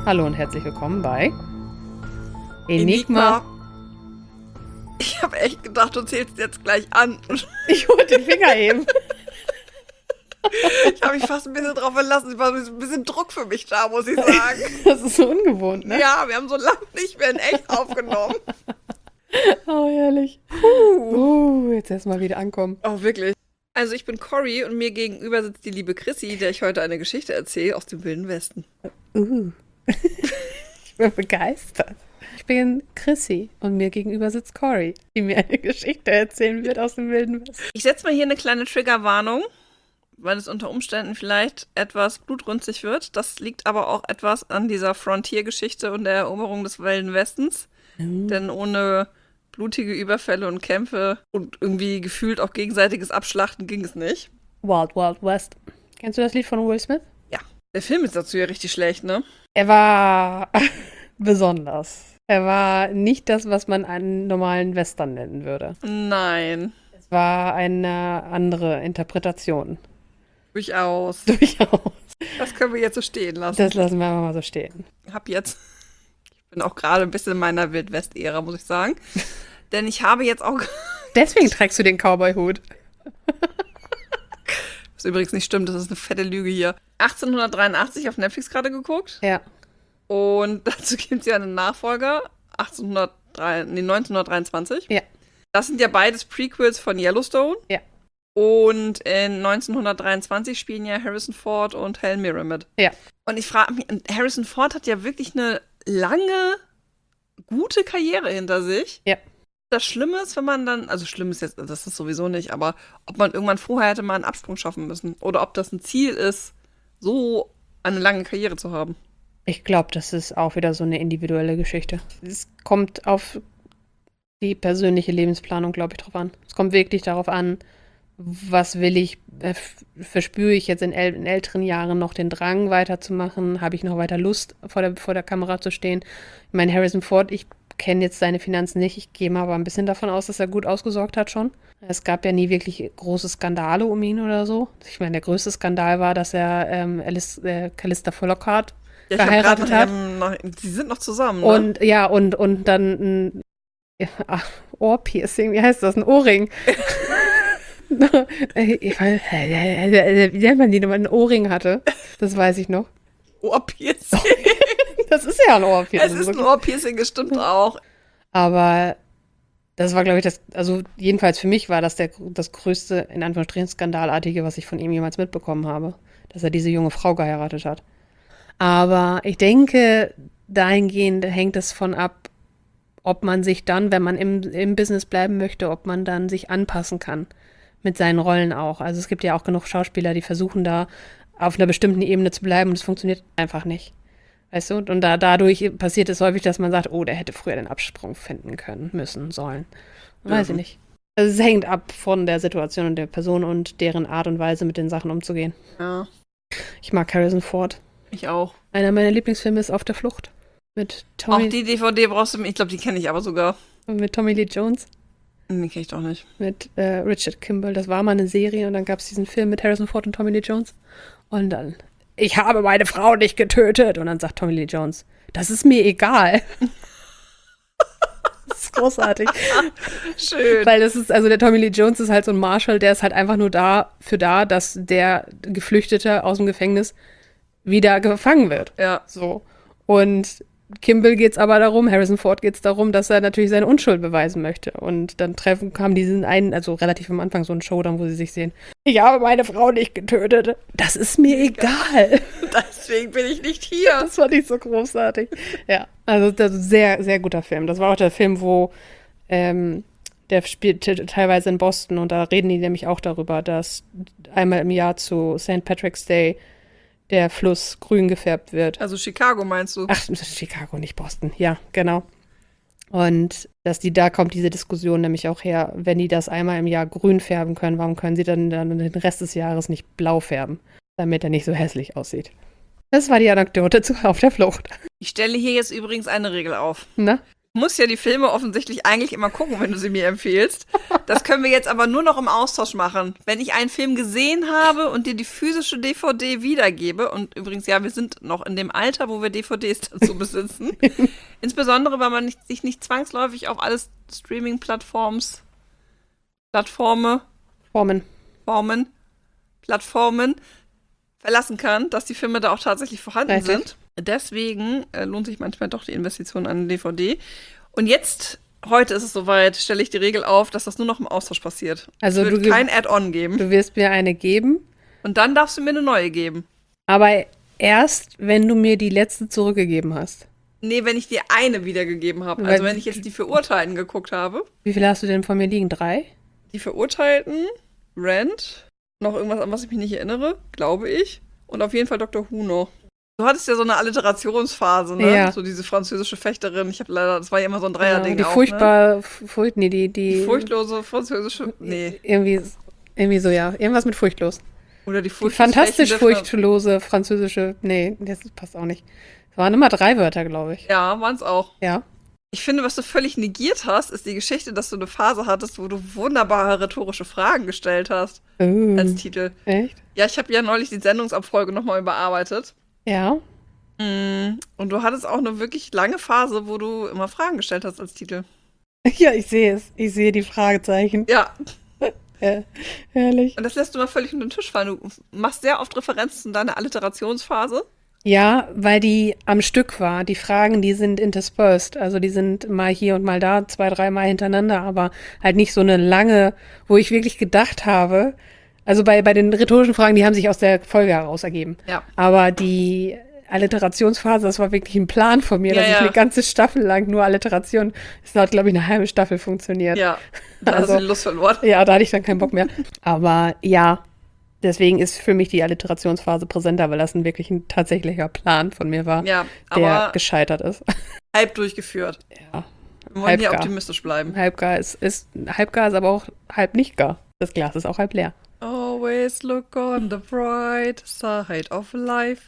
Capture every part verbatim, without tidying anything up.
Hallo und herzlich willkommen bei Enigma. Enigma. Ich habe echt gedacht, du zählst jetzt gleich an. Ich wollte den Finger heben. Ich habe mich fast ein bisschen drauf verlassen. Es war ein bisschen Druck für mich da, muss ich sagen. Das ist so ungewohnt, ne? Ja, wir haben so lange nicht mehr in echt aufgenommen. Oh, herrlich. Puh. Uh, jetzt erstmal wieder ankommen. Oh, wirklich. Also ich bin Cory und mir gegenüber sitzt die liebe Chrissy, der ich heute eine Geschichte erzähle aus dem Wilden Westen. Uh. Ich bin begeistert. Ich bin Chrissy und mir gegenüber sitzt Cory, die mir eine Geschichte erzählen wird aus dem Wilden Westen. Ich setze mal hier eine kleine Triggerwarnung, weil es unter Umständen vielleicht etwas blutrünstig wird. Das liegt aber auch etwas an dieser Frontier-Geschichte und der Eroberung des Wilden Westens. Mhm. Denn ohne blutige Überfälle und Kämpfe und irgendwie gefühlt auch gegenseitiges Abschlachten ging es nicht. Wild Wild West. Kennst du das Lied von Will Smith? Ja, der Film ist dazu ja richtig schlecht, ne? Er war besonders. Er war nicht das, was man einen normalen Western nennen würde. Nein, Es war eine andere Interpretation. durchaus. Durchaus. Das können wir jetzt so stehen lassen. Das lassen wir einfach mal so stehen. Ich hab jetzt, ich bin auch gerade ein bisschen in meiner Wild-West-Ära, muss ich sagen. Denn ich habe jetzt auch, Deswegen trägst du den Cowboy-Hut. was übrigens nicht stimmt, das ist eine fette Lüge hier, achtzehnhundertdreiundachtzig auf Netflix gerade geguckt. Ja. Und dazu gibt es ja einen Nachfolger, achtzehnhundertdrei, nee, neunzehnhundertdreiundzwanzig. Ja. Das sind ja beides Prequels von Yellowstone. Ja. Und in neunzehnhundertdreiundzwanzig spielen ja Harrison Ford und Helen Mirren mit. Ja. Und ich frage mich, Harrison Ford hat ja wirklich eine lange, gute Karriere hinter sich. Ja. Das Schlimme ist, wenn man dann, also schlimm ist jetzt, das ist sowieso nicht, aber ob man irgendwann vorher hätte mal einen Absprung schaffen müssen. Oder ob das ein Ziel ist, so eine lange Karriere zu haben. Ich glaube, das ist auch wieder so eine individuelle Geschichte. Es kommt auf die persönliche Lebensplanung, glaube ich, drauf an. Es kommt wirklich darauf an, was will ich, äh, f- verspüre ich jetzt in, äl in älteren Jahren noch den Drang weiterzumachen? Habe ich noch weiter Lust, vor der, vor der Kamera zu stehen? Ich meine, Harrison Ford, ich kenne jetzt seine Finanzen nicht. Ich gehe mal aber ein bisschen davon aus, dass er gut ausgesorgt hat schon. Es gab ja nie wirklich große Skandale um ihn oder so. Ich meine, der größte Skandal war, dass er ähm, Alice, äh, Calista Flockhart Ja, ich hab geheiratet grad hat. noch, ähm, noch, die sind noch zusammen, ne? Und ja, und, und dann ein ja, ach, Ohrpiercing, wie heißt das? Ein Ohrring. Ich weiß, wie nennt man die, wenn man ein Ohrring hatte? Das weiß ich noch. Ohrpiercing. Das ist ja ein Ohrpiercing. Es ist ein Ohrpiercing, gestimmt auch. Aber das war, glaube ich, das, also jedenfalls für mich war das der, das größte, in Anführungsstrichen, Skandalartige, was ich von ihm jemals mitbekommen habe, dass er diese junge Frau geheiratet hat. Aber ich denke, dahingehend hängt es von ab, ob man sich dann, wenn man im, im Business bleiben möchte, ob man dann sich anpassen kann mit seinen Rollen auch. Also es gibt ja auch genug Schauspieler, die versuchen da auf einer bestimmten Ebene zu bleiben und es funktioniert einfach nicht. Weißt du? Und da, dadurch passiert es häufig, dass man sagt, oh, der hätte früher den Absprung finden können, müssen, sollen. Weiß Mhm. ich nicht. Also es hängt ab von der Situation und der Person und deren Art und Weise, mit den Sachen umzugehen. Ja, Ich mag Harrison Ford. ich auch. Einer meiner Lieblingsfilme ist Auf der Flucht. Mit Auch Tommy, die D V D brauchst du mir, ich glaube, die kenne ich aber sogar. mit Tommy Lee Jones, Die kenne ich doch nicht. mit äh, Richard Kimball. Das war mal eine Serie und dann gab es diesen Film mit Harrison Ford und Tommy Lee Jones. Und dann, ich habe meine Frau nicht getötet. Und dann sagt Tommy Lee Jones, das ist mir egal. Das ist großartig. Schön. Weil das ist, also der Tommy Lee Jones ist halt so ein Marshal, der ist halt einfach nur dafür da, dass der Geflüchtete aus dem Gefängnis wieder gefangen wird. Ja. So. Und Kimball geht's aber darum, Harrison Ford geht's darum, dass er natürlich seine Unschuld beweisen möchte. Und dann treffen, haben diesen einen, also relativ am Anfang so einen Showdown, wo sie sich sehen. Ich habe meine Frau nicht getötet. Das ist mir egal. Deswegen bin ich nicht hier. Das fand ich so großartig. Ja, also das ist ein sehr, sehr guter Film. Das war auch der Film, wo ähm, der spielt t- teilweise in Boston und da reden die nämlich auch darüber, dass einmal im Jahr zu Saint Patrick's Day der Fluss grün gefärbt wird. Also Chicago meinst du? Ach, Chicago, nicht Boston. Ja, genau. Und dass die, da kommt diese Diskussion nämlich auch her, wenn die das einmal im Jahr grün färben können, warum können sie dann, dann den Rest des Jahres nicht blau färben, damit er nicht so hässlich aussieht. Das war die Anekdote zu Auf der Flucht. Ich stelle hier jetzt übrigens eine Regel auf. Na? muss ja die Filme offensichtlich eigentlich immer gucken, wenn du sie mir empfiehlst. Das können wir jetzt aber nur noch im Austausch machen. Wenn ich einen Film gesehen habe und dir die physische D V D wiedergebe, und übrigens, ja, wir sind noch in dem Alter, wo wir D V Ds dazu besitzen, insbesondere, weil man nicht, sich nicht zwangsläufig auf alle Streaming-Plattforms, Plattformen, Formen. Formen, Plattformen verlassen kann, dass die Filme da auch tatsächlich vorhanden Richtig. sind. Deswegen äh, lohnt sich manchmal doch die Investition an eine D V D. Und jetzt, heute ist es soweit, stelle ich die Regel auf, dass das nur noch im Austausch passiert. Also es wird du, kein Add-on geben. Du wirst mir eine geben, Und dann darfst du mir eine neue geben. aber erst, wenn du mir die letzte zurückgegeben hast. Nee, wenn ich dir eine wiedergegeben habe. Weil- Also wenn ich jetzt die Verurteilten geguckt habe. Wie viele hast du denn von mir liegen? Drei? Die Verurteilten, Rent, noch irgendwas, an was ich mich nicht erinnere, glaube ich. Und auf jeden Fall Doktor Who noch. Du hattest ja so eine Alliterationsphase, ne? Ja. So diese französische Fechterin. Ich habe leider, das war ja immer so ein Ja, Dreierding die auch, ne? furchtbar, furcht, nee, die, die, Die furchtlose französische, nee. Irgendwie, irgendwie so, ja. Irgendwas mit furchtlos. Oder die Die furchtlos fantastisch fächende furchtlose französische, nee, das passt auch nicht. Es waren immer drei Wörter, glaube ich. Ja, waren es auch. Ja. Ich finde, was du völlig negiert hast, ist die Geschichte, dass du eine Phase hattest, wo du wunderbare rhetorische Fragen gestellt hast Uh, als Titel. echt? Ja, ich habe ja neulich die Sendungsabfolge nochmal überarbeitet. Ja. Mm, Und du hattest auch eine wirklich lange Phase, wo du immer Fragen gestellt hast als Titel. Ja, ich sehe es. Ich sehe die Fragezeichen. Ja, Ja, herrlich. und das lässt du mal völlig unter den Tisch fallen. Du machst sehr oft Referenzen in deiner Alliterationsphase. Ja, weil die am Stück war. Die Fragen, die sind interspersed. Also die sind mal hier und mal da, zwei, dreimal hintereinander, aber halt nicht so eine lange, wo ich wirklich gedacht habe. Also bei, bei den rhetorischen Fragen, die haben sich aus der Folge heraus ergeben. Ja. Aber die Alliterationsphase, das war wirklich ein Plan von mir, Ja, dass ja. ich eine ganze Staffel lang nur Alliteration, das hat, glaube ich, eine halbe Staffel funktioniert. Ja, da hast Also- du die Lust verloren. Ja, da hatte ich dann keinen Bock mehr. Aber ja, deswegen ist für mich die Alliterationsphase präsenter, weil das ein wirklich ein tatsächlicher Plan von mir war, Ja, der aber gescheitert ist. halb durchgeführt. Ja, Wir wollen hier Halbgar. optimistisch bleiben. halbgar ist, ist, halbgar ist aber auch halb nicht gar. Das Glas ist auch halb leer. Always look on the bright side of life.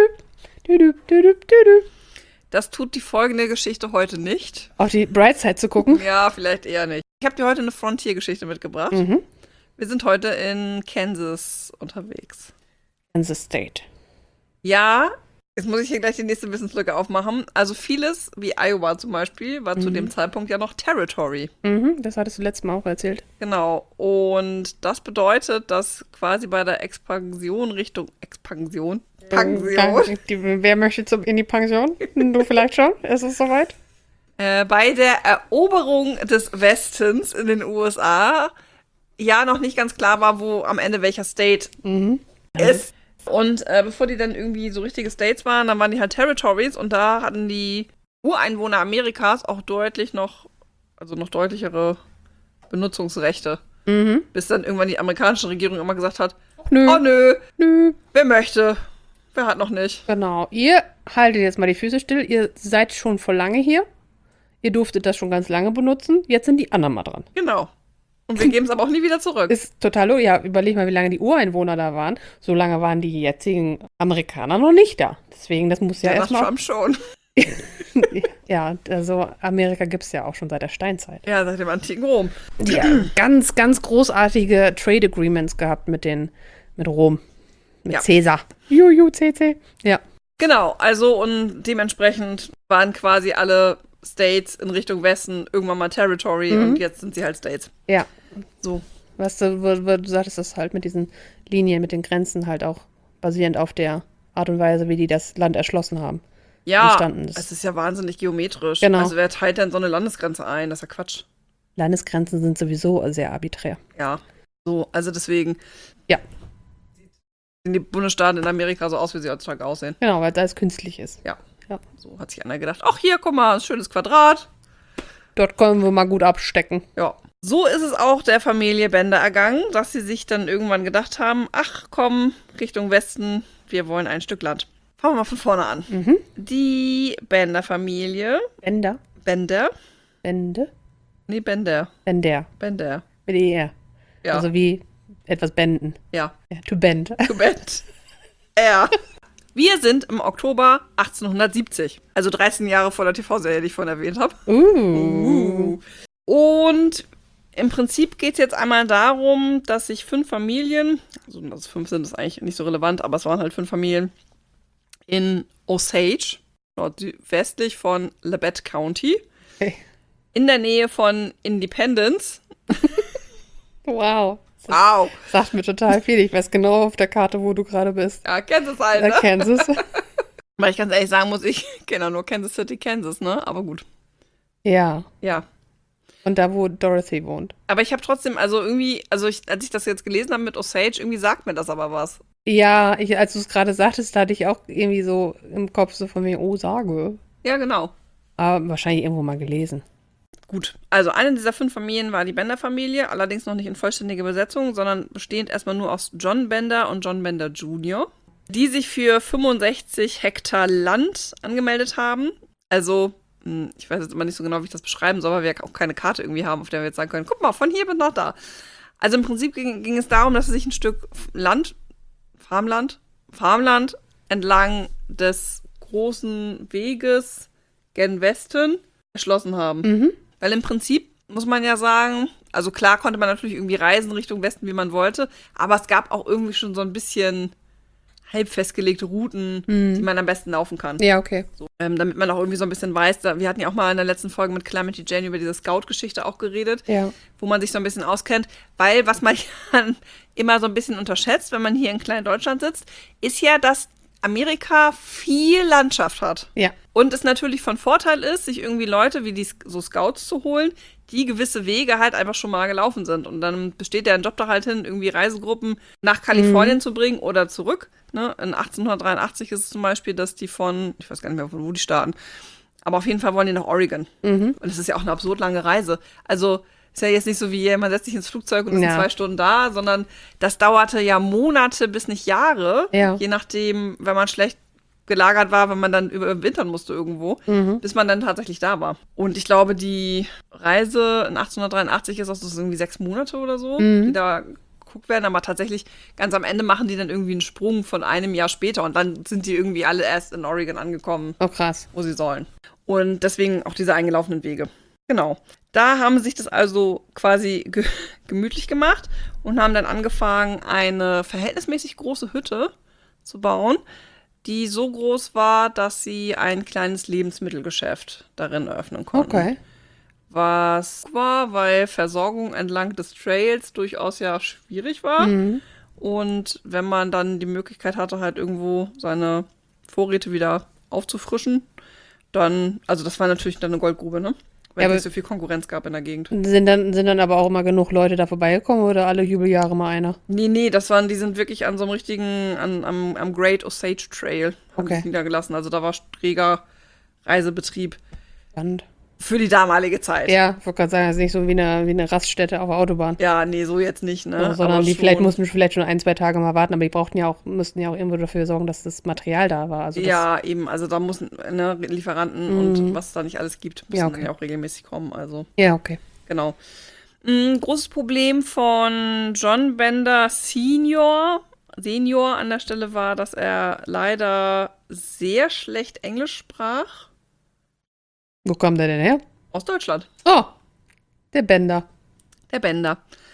Düdü, düdü, düdü. Das tut die folgende Geschichte heute nicht. Auf die Bright Side zu gucken. Ja, vielleicht eher nicht. Ich habe dir heute eine Frontier-Geschichte mitgebracht. Mhm. Wir sind heute in Kansas unterwegs. Kansas State. Ja, jetzt muss ich hier gleich die nächste Wissenslücke aufmachen. Also vieles, wie Iowa zum Beispiel, war zu Mhm. dem Zeitpunkt ja noch Territory. Mhm, das hattest du letztes Mal auch erzählt. Genau. Und das bedeutet, dass quasi bei der Expansion Richtung Expansion. Pension. Äh, die, wer möchte zum, in die Pension? Du vielleicht schon? Ist es soweit? Äh, bei der Eroberung des Westens in den U S A ja noch nicht ganz klar war, wo am Ende welcher State Mhm. ist. Und äh, bevor die dann irgendwie so richtige States waren, dann waren die halt Territories und da hatten die Ureinwohner Amerikas auch deutlich noch, also noch deutlichere Benutzungsrechte. Mhm. Bis dann irgendwann die amerikanische Regierung immer gesagt hat, Nö, oh nö, nö. wer möchte, wer hat noch nicht. Genau. Ihr haltet jetzt mal die Füße still. Ihr seid schon vor lange hier. Ihr durftet das schon ganz lange benutzen. Jetzt sind die anderen mal dran. Genau. Und wir geben es aber auch nie wieder zurück. Ist total, lo- ja, überleg mal, wie lange die Ureinwohner da waren. So lange waren die jetzigen Amerikaner noch nicht da. Deswegen, das muss ja, Ja, nach erstmal. Trump schon. Ja, also Amerika gibt es ja auch schon seit der Steinzeit. Ja, seit dem antiken Rom. Die haben ganz, ganz großartige Trade Agreements gehabt mit den, mit Rom. Mit Ja. Caesar. Juju, C C. Ja. Genau, also und dementsprechend waren quasi alle States in Richtung Westen irgendwann mal Territory Mhm. und jetzt sind sie halt States. Ja. So. Was du, wo, wo, du sagtest das halt mit diesen Linien, mit den Grenzen halt auch basierend auf der Art und Weise, wie die das Land erschlossen haben. Ja, Entstanden ist. es ist ja wahnsinnig geometrisch. Genau. Also wer teilt denn so eine Landesgrenze ein? Das ist ja Quatsch. Landesgrenzen sind sowieso sehr arbiträr. Ja. So, also deswegen. Ja. Sehen die Bundesstaaten in Amerika so aus, wie sie heutzutage aussehen. Genau, weil da es künstlich ist. So hat sich einer gedacht, ach hier, guck mal, ein schönes Quadrat. Dort können wir mal gut abstecken. Ja. So ist es auch der Familie Bender ergangen, dass sie sich dann irgendwann gedacht haben, ach komm, Richtung Westen, wir wollen ein Stück Land. Fangen wir mal von vorne an. Mhm. Die Bender-Familie, Bender. Bender, Bände. nee, Bender, Bender. Bender, Mit E R. ja, Also wie etwas benden. ja, Ja, to bend. to bend. Er. Wir sind im Oktober achtzehnhundertsiebzig, also dreizehn Jahre vor der T V-Serie, die ich vorhin erwähnt habe. Uh. Und im Prinzip geht es jetzt einmal darum, dass sich fünf Familien, also dass es fünf sind, ist eigentlich nicht so relevant, aber es waren halt fünf Familien in Osage, nordwestlich von Labette County, Okay. in der Nähe von Independence. Wow. Das Wow. sagt mir total viel. Ich weiß genau auf der Karte, wo du gerade bist. Ja, Kansas halt, Da ne? Kansas. Weil ich ganz ehrlich sagen muss, ich kenne ja nur Kansas City, Kansas, ne? Aber gut. Ja. Ja. Und da, wo Dorothy wohnt. Aber ich habe trotzdem, also irgendwie, also ich, als ich das jetzt gelesen habe mit Osage, irgendwie sagt mir das aber was. Ja, ich, als du es gerade sagtest, da hatte ich auch irgendwie so im Kopf so von mir, oh, sage. Ja, genau. Aber wahrscheinlich irgendwo mal gelesen. Gut, also eine dieser fünf Familien war die Bender-Familie, allerdings noch nicht in vollständiger Besetzung, sondern bestehend erstmal nur aus John Bender und John Bender Junior, die sich für fünfundsechzig Hektar Land angemeldet haben. Also, hm, ich weiß jetzt immer nicht so genau, wie ich das beschreiben soll, weil wir ja auch keine Karte irgendwie haben, auf der wir jetzt sagen können, guck mal, von hier bis nach da. Also im Prinzip ging, ging es darum, dass sie sich ein Stück Land, Farmland, Farmland entlang des großen Weges gen Westen erschlossen haben. Mhm. Weil im Prinzip muss man ja sagen, also klar konnte man natürlich irgendwie reisen Richtung Westen, wie man wollte, aber es gab auch irgendwie schon so ein bisschen halb festgelegte Routen, Mhm. die man am besten laufen kann. Ja, okay. So, ähm, damit man auch irgendwie so ein bisschen weiß, da, wir hatten ja auch mal in der letzten Folge mit Calamity Jane über diese Scout-Geschichte auch geredet, Ja. wo man sich so ein bisschen auskennt, weil was man ja immer so ein bisschen unterschätzt, wenn man hier in klein Deutschland sitzt, ist ja, dass Amerika viel Landschaft hat. Ja. Und es natürlich von Vorteil ist, sich irgendwie Leute wie die so Scouts zu holen, die gewisse Wege halt einfach schon mal gelaufen sind. Und dann besteht der Job da halt hin, irgendwie Reisegruppen nach Kalifornien Mhm. zu bringen oder zurück. Ne? In achtzehnhundertdreiundachtzig ist es zum Beispiel, dass die von, ich weiß gar nicht mehr, von wo die starten, aber auf jeden Fall wollen die nach Oregon. Mhm. Und es ist ja auch eine absurd lange Reise. Also ist ja jetzt nicht so wie, man setzt sich ins Flugzeug und ist Ja. in zwei Stunden da, sondern das dauerte ja Monate bis nicht Jahre, Ja. je nachdem, wenn man schlecht gelagert war, wenn man dann überwintern musste irgendwo, Mhm. bis man dann tatsächlich da war. Und ich glaube, die Reise in achtzehnhundertdreiundachtzig ist auch so irgendwie sechs Monate oder so, Mhm. die da geguckt werden, aber tatsächlich ganz am Ende machen die dann irgendwie einen Sprung von einem Jahr später und dann sind die irgendwie alle erst in Oregon angekommen, Oh, krass. wo sie sollen. Und deswegen auch diese eingelaufenen Wege. Genau. Da haben sie sich das also quasi ge gemütlich gemacht und haben dann angefangen, eine verhältnismäßig große Hütte zu bauen, die so groß war, dass sie ein kleines Lebensmittelgeschäft darin eröffnen konnten. Okay. Was war, weil Versorgung entlang des Trails durchaus ja schwierig war. Mhm. Und wenn man dann die Möglichkeit hatte, halt irgendwo seine Vorräte wieder aufzufrischen, dann, also das war natürlich dann eine Goldgrube, ne? Weil Ja, es aber- nicht so viel Konkurrenz gab in der Gegend. Sind dann, sind dann aber auch immer genug Leute da vorbeigekommen oder alle Jubeljahre mal einer? Nee, nee, das waren, die sind wirklich an so einem richtigen, an, am, am Great Osage Trail haben Okay. sich niedergelassen. Also da war reger Reisebetrieb Spannend. für die damalige Zeit. Ja, ich wollte gerade sagen, das ist nicht so wie eine, wie eine Raststätte auf der Autobahn. Ja, nee, so jetzt nicht, ne? So, sondern Aber die schon- vielleicht mussten vielleicht schon ein, zwei Tage mal warten, aber die brauchten ja auch, mussten ja auch irgendwo dafür sorgen, dass das Material da war. Also das, Ja, eben, also da müssen ne, Lieferanten Mhm. und was es da nicht alles gibt, müssen Ja, okay. ja auch regelmäßig kommen. Also, ja, okay. genau. Ein großes Problem von John Bender Senior, Senior an der Stelle war, dass er leider sehr schlecht Englisch sprach. Wo kommt der denn her? Aus Deutschland. Oh, der Bender. Der Bender.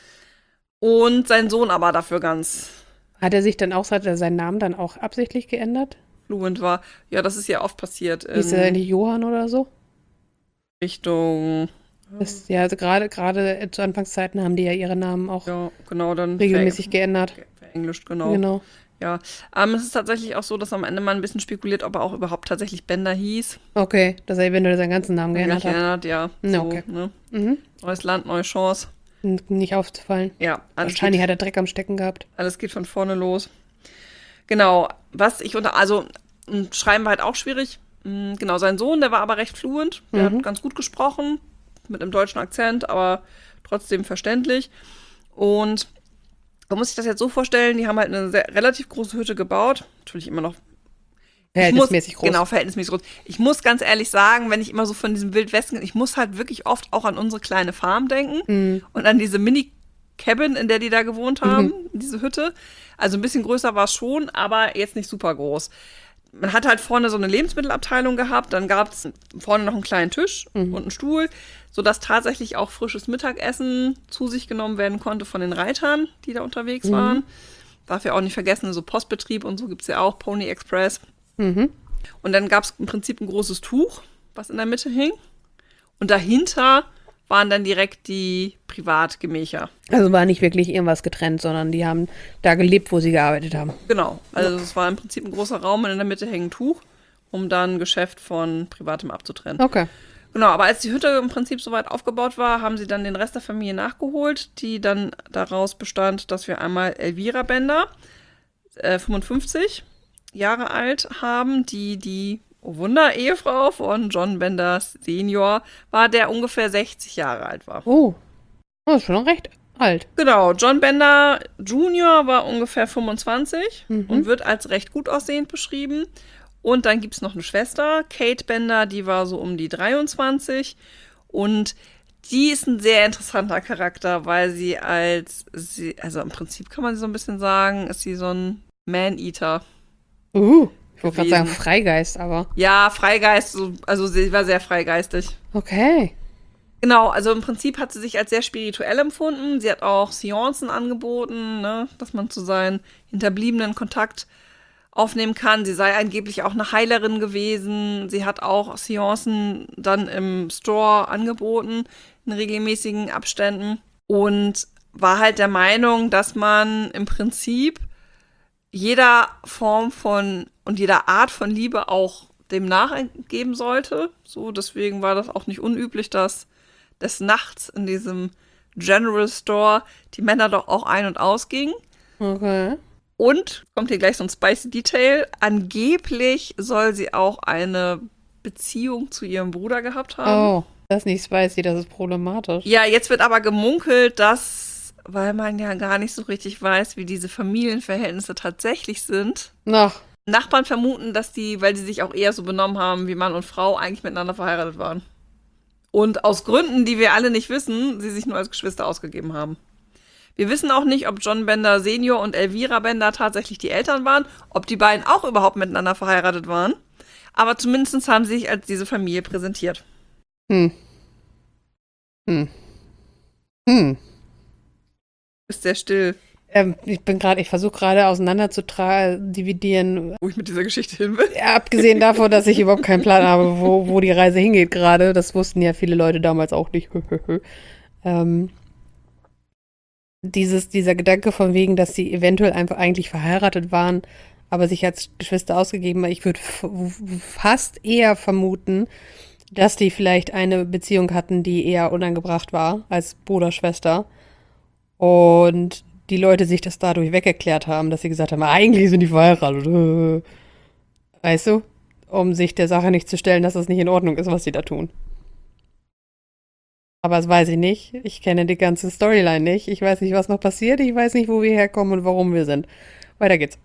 Und sein Sohn aber dafür ganz Hat er sich dann auch, hat er seinen Namen dann auch absichtlich geändert? fluent war. Ja, das ist ja oft passiert Hieß er in nicht Johann oder so? Richtung. Das, ja, also gerade gerade zu Anfangszeiten haben die ja ihre Namen auch Ja, genau, dann regelmäßig geändert. Englisch, genau. Genau. Ja, ähm, es ist tatsächlich auch so, dass am Ende man ein bisschen spekuliert, ob er auch überhaupt tatsächlich Bender hieß. Okay, dass er eventuell seinen ganzen Namen geändert hat. Geändert, ja. Ja, So, okay. ne? Mhm. Neues Land, neue Chance. N- Nicht aufzufallen. Ja, alles Wahrscheinlich geht, hat er Dreck am Stecken gehabt. alles geht von vorne los. Genau, was ich unter, also m, Schreiben war halt auch schwierig. M, Genau, sein Sohn, der war aber recht fluent. Der Mhm. hat ganz gut gesprochen, mit einem deutschen Akzent, aber trotzdem verständlich. Und man muss sich das jetzt so vorstellen, die haben halt eine sehr, relativ große Hütte gebaut. Natürlich immer noch Verhältnismäßig ich muss, groß. Genau, verhältnismäßig groß. Ich muss ganz ehrlich sagen, wenn ich immer so von diesem Wildwesten, ich muss halt wirklich oft auch an unsere kleine Farm denken Mhm. und an diese Mini-Cabin, in der die da gewohnt haben, diese Hütte. Also ein bisschen größer war es schon, aber jetzt nicht super groß. man hat halt vorne so eine Lebensmittelabteilung gehabt, dann gab es vorne noch einen kleinen Tisch Mhm. und einen Stuhl, sodass tatsächlich auch frisches Mittagessen zu sich genommen werden konnte von den Reitern, die da unterwegs Mhm. waren. Darf ja auch nicht vergessen, so Postbetrieb und so gibt es ja auch, Pony Express. Mhm. Und dann gab es im Prinzip ein großes Tuch, was in der Mitte hing. Und dahinter waren dann direkt die Privatgemächer. Also war nicht wirklich irgendwas getrennt, sondern die haben da gelebt, wo sie gearbeitet haben. Genau, also es war im Prinzip ein großer Raum und in der Mitte hängt ein Tuch, um dann Geschäft von Privatem abzutrennen. Okay. Genau, aber als die Hütte im Prinzip soweit aufgebaut war, haben sie dann den Rest der Familie nachgeholt, die dann daraus bestand, dass wir einmal Elvira Bender, äh, fünfundfünfzig Jahre alt, haben, die die, oh Wunder, Ehefrau von John Bender Senior war, der ungefähr sechzig Jahre alt war. Oh, das ist schon recht alt. Genau, John Bender Junior war ungefähr fünfundzwanzig Mhm. und wird als recht gut aussehend beschrieben. Und dann gibt es noch eine Schwester, Kate Bender, die war so um die dreiundzwanzig. Und die ist ein sehr interessanter Charakter, weil sie als, sie, also im Prinzip kann man so ein bisschen sagen, ist sie so ein Man-Eater. Uh, ich wollte gerade gewesen. sagen Freigeist, aber Ja, Freigeist, so, also sie war sehr freigeistig. okay. Genau, also im Prinzip hat sie sich als sehr spirituell empfunden. Sie hat auch Seancen angeboten, ne, dass man zu seinen Hinterbliebenen Kontakt aufnehmen kann. Sie sei angeblich auch eine Heilerin gewesen. Sie hat auch Seancen dann im Store angeboten, in regelmäßigen Abständen. Und war halt der Meinung, dass man im Prinzip jeder Form von und jeder Art von Liebe auch dem nachgeben sollte. So, deswegen war das auch nicht unüblich, dass des Nachts in diesem General Store die Männer doch auch ein- und ausgingen. Okay. Und, kommt hier gleich so ein spicy Detail, angeblich soll sie auch eine Beziehung zu ihrem Bruder gehabt haben. Oh, das ist nicht spicy, das ist problematisch. Ja, jetzt wird aber gemunkelt, dass, weil man ja gar nicht so richtig weiß, wie diese Familienverhältnisse tatsächlich sind, Ach, Nachbarn vermuten, dass die, weil sie sich auch eher so benommen haben wie Mann und Frau, eigentlich miteinander verheiratet waren. Und aus Gründen, die wir alle nicht wissen, sie sich nur als Geschwister ausgegeben haben. Wir wissen auch nicht, ob John Bender Senior und Elvira Bender tatsächlich die Eltern waren, ob die beiden auch überhaupt miteinander verheiratet waren. Aber zumindest haben sie sich als diese Familie präsentiert. hm. Hm. Hm. Ist sehr still, Ähm, ich bin gerade, ich versuche gerade auseinander zu tra- dividieren. wo ich mit dieser Geschichte hin will. Ja, abgesehen davon, dass ich überhaupt keinen Plan habe, wo, wo die Reise hingeht gerade. Das wussten ja viele Leute damals auch nicht. ähm, dieses, dieser Gedanke von wegen, dass sie eventuell einfach eigentlich verheiratet waren, aber sich als Geschwister ausgegeben haben. Ich würde f- fast eher vermuten, dass die vielleicht eine Beziehung hatten, die eher unangebracht war als Bruder, Schwester. Und die Leute sich das dadurch weggeklärt haben, dass sie gesagt haben, eigentlich sind die verheiratet. Weißt du? Um sich der Sache nicht zu stellen, dass das nicht in Ordnung ist, was sie da tun. Aber das weiß ich nicht. Ich kenne die ganze Storyline nicht. Ich weiß nicht, was noch passiert. Ich weiß nicht, wo wir herkommen und warum wir sind. Weiter geht's.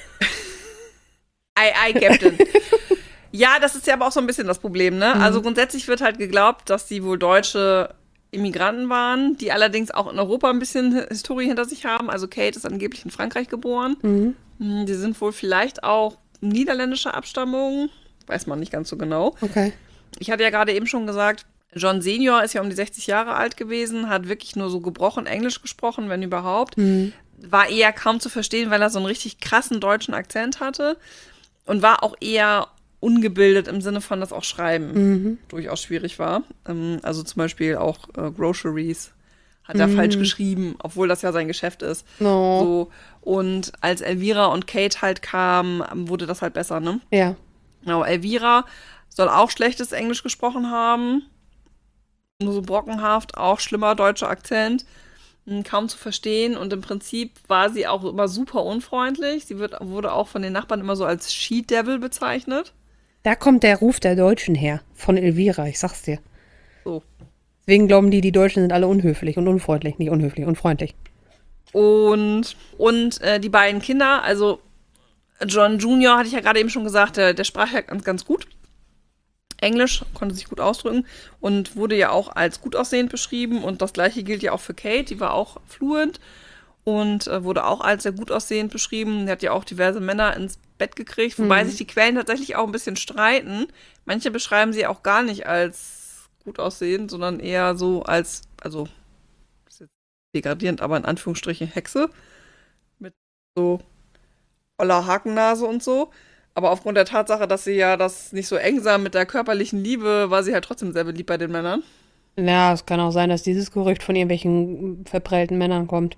Ei, ei, Captain. Ja, das ist ja aber auch so ein bisschen das Problem, ne? Mhm. Also grundsätzlich wird halt geglaubt, dass die wohl deutsche Immigranten waren, die allerdings auch in Europa ein bisschen Historie hinter sich haben. Also Kate ist angeblich in Frankreich geboren. Mhm. Hm, Die sind wohl vielleicht auch niederländischer Abstammung. Weiß man nicht ganz so genau. Okay. Ich hatte ja gerade eben schon gesagt, John Senior ist ja um die sechzig Jahre alt gewesen, hat wirklich nur so gebrochen Englisch gesprochen, wenn überhaupt. Mhm. War eher kaum zu verstehen, weil er so einen richtig krassen deutschen Akzent hatte. Und war auch eher ungebildet im Sinne von, dass auch Schreiben Mhm. durchaus schwierig war. Ähm, also zum Beispiel auch äh, Groceries hat er Mhm. falsch geschrieben, obwohl das ja sein Geschäft ist. No. So. Und als Elvira und Kate halt kamen, wurde das halt besser, ne? Ja. Genau, Elvira soll auch schlechtes Englisch gesprochen haben. Nur so brockenhaft, auch schlimmer deutscher Akzent. Hm, Kaum zu verstehen. Und im Prinzip war sie auch immer super unfreundlich. Sie wird, wurde auch von den Nachbarn immer so als She-Devil bezeichnet. Da kommt der Ruf der Deutschen her. Von Elvira, ich sag's dir. So. Deswegen glauben die, die Deutschen sind alle unhöflich und unfreundlich. Nicht unhöflich, unfreundlich. Und, und äh, die beiden Kinder, also John Junior hatte ich ja gerade eben schon gesagt, der, der sprach ja ganz, ganz gut Englisch, konnte sich gut ausdrücken und wurde ja auch als gut aussehend beschrieben. Und das gleiche gilt ja auch für Kate, die war auch fluent. und äh, wurde auch als sehr gut aussehend beschrieben. Er hat ja auch diverse Männer ins Bett gekriegt, wobei Mhm. sich die Quellen tatsächlich auch ein bisschen streiten. Manche beschreiben sie auch gar nicht als gut aussehend, sondern eher so als, also, das ist jetzt degradierend, aber in Anführungsstrichen Hexe. Mit so voller Hakennase und so. Aber aufgrund der Tatsache, dass sie ja das nicht so eng sah mit der körperlichen Liebe, war sie halt trotzdem sehr beliebt bei den Männern. Ja, es kann auch sein, dass dieses Gerücht von irgendwelchen verprellten Männern kommt.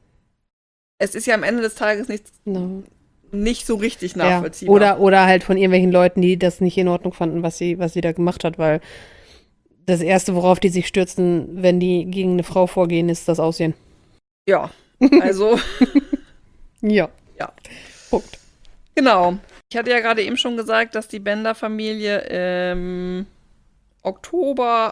Es ist ja am Ende des Tages nicht, No. nicht so richtig Ja. nachvollziehbar. Oder, oder halt von irgendwelchen Leuten, die das nicht in Ordnung fanden, was sie, was sie da gemacht hat, weil das Erste, worauf die sich stürzen, wenn die gegen eine Frau vorgehen, ist das Aussehen. Ja, also, Ja. ja. Punkt. Genau. Ich hatte ja gerade eben schon gesagt, dass die Bender-Familie im Oktober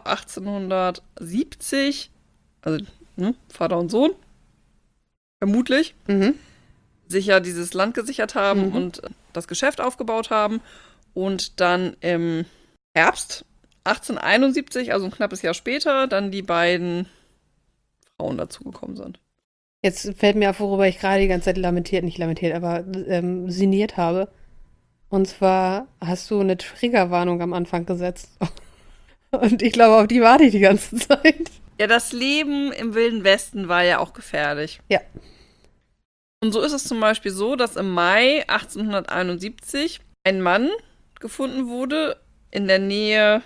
achtzehnhundertsiebzig, also ne, Vater und Sohn, vermutlich, Mhm. sich ja dieses Land gesichert haben Mhm. und das Geschäft aufgebaut haben. Und dann im Herbst achtzehnhunderteinundsiebzig, also ein knappes Jahr später, dann die beiden Frauen dazugekommen sind. Jetzt fällt mir auf, worüber ich gerade die ganze Zeit lamentiert, nicht lamentiert, aber ähm, sinniert habe. Und zwar hast du eine Triggerwarnung am Anfang gesetzt. Und ich glaube, auf die warte ich die ganze Zeit. Ja, das Leben im Wilden Westen war ja auch gefährlich. Ja. Und so ist es zum Beispiel so, dass im Mai achtzehnhunderteinundsiebzig ein Mann gefunden wurde in der Nähe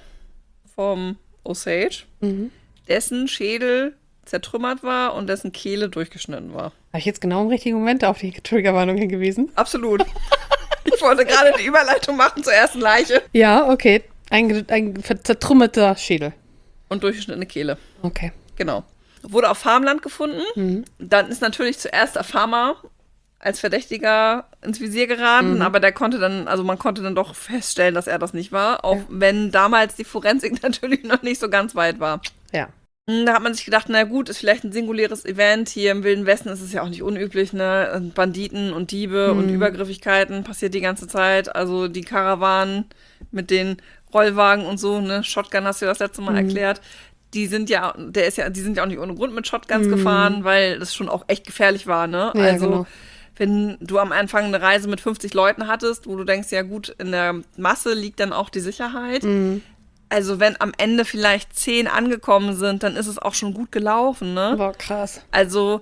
vom Osage, Mhm. dessen Schädel zertrümmert war und dessen Kehle durchgeschnitten war. Habe ich jetzt genau im richtigen Moment auf die Triggerwarnung hingewiesen? Absolut. Ich wollte gerade eine Überleitung machen zur ersten Leiche. Ja, okay. Ein, ein zertrümmerter Schädel. Und durchgeschnittene Kehle. Okay. Genau. Wurde auf Farmland gefunden. Mhm. Dann ist natürlich zuerst der Farmer als Verdächtiger ins Visier geraten, Mhm. aber der konnte dann, also man konnte dann doch feststellen, dass er das nicht war, auch Ja. wenn damals die Forensik natürlich noch nicht so ganz weit war. Ja. Da hat man sich gedacht, na gut, ist vielleicht ein singuläres Event. Hier im Wilden Westen ist es ja auch nicht unüblich, ne? Banditen und Diebe Mhm. und Übergriffigkeiten passiert die ganze Zeit. Also die Karawanen mit den Rollwagen und so, ne? Shotgun hast du das letzte Mal Mhm. erklärt. Die sind ja, der ist ja, die sind ja auch nicht ohne Grund mit Shotguns Mhm. gefahren, weil das schon auch echt gefährlich war, ne? Ja, also, genau. wenn du am Anfang eine Reise mit fünfzig Leuten hattest, wo du denkst, ja gut, in der Masse liegt dann auch die Sicherheit. Mhm. Also, wenn am Ende vielleicht zehn angekommen sind, dann ist es auch schon gut gelaufen, ne? War krass. Also,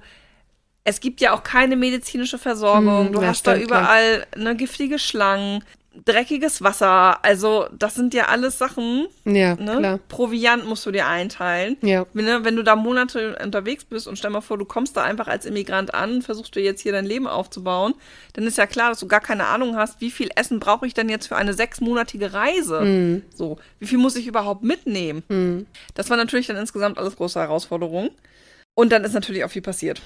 es gibt ja auch keine medizinische Versorgung. Mhm, du ja, hast da stimmt, klar. überall ne, giftige Schlangen, dreckiges Wasser. Also, das sind ja alles Sachen, Ja, ne? klar. Proviant musst du dir einteilen. Ja. Wenn, ne, wenn du da Monate unterwegs bist und stell mal vor, du kommst da einfach als Immigrant an, versuchst du jetzt hier dein Leben aufzubauen, dann ist ja klar, dass du gar keine Ahnung hast, wie viel Essen brauche ich denn jetzt für eine sechsmonatige Reise? Mhm. So, wie viel muss ich überhaupt mitnehmen? Mhm. Das war natürlich dann insgesamt alles große Herausforderungen. Und dann ist natürlich auch viel passiert.